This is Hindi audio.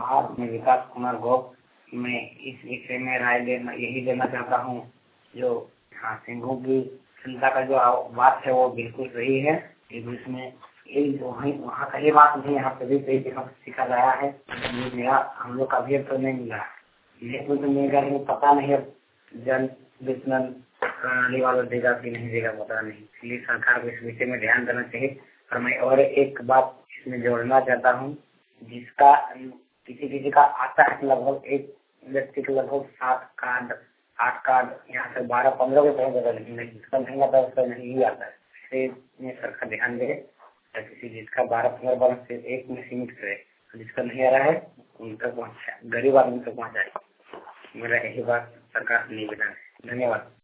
जोहार। मैं विकास कुमार गोप। मैं इस विषय में राय यही देना चाहता हूँ। जो हाँ, सिंघों की क्षमता का जो बात है वो बिल्कुल सही है। इसमें वहाँ का ही बात नहीं, यहाँ सभी कई जगह सीखा गया है। मेरा हम लोग का भी तो नहीं मिला, लेकिन तो मेरे को पता नहीं है जन वितरण प्रणाली वाला देगा कि नहीं देगा पता नहीं। इसलिए सरकार को इस विषय में ध्यान देना चाहिए। और मैं और एक बात इसमें जोड़ना चाहता हूँ, जिसका किसी का आता है लगभग एक व्यक्ति को लगभग 7 कार्ड 8 कार्ड यहाँ से 12-15 को पहुँच जाता, लेकिन जिसका नहीं आता उसका नहीं आता है। इसमें सरकार ध्यान दे, किसी जिसका 12-15 वर्ष से एक में सीमित करे, जिसका नहीं आ रहा है उन तक पहुँचाए, गरीब आदमी तक पहुँचाए। मेरा यही बात सरकार से निवेदन है। धन्यवाद।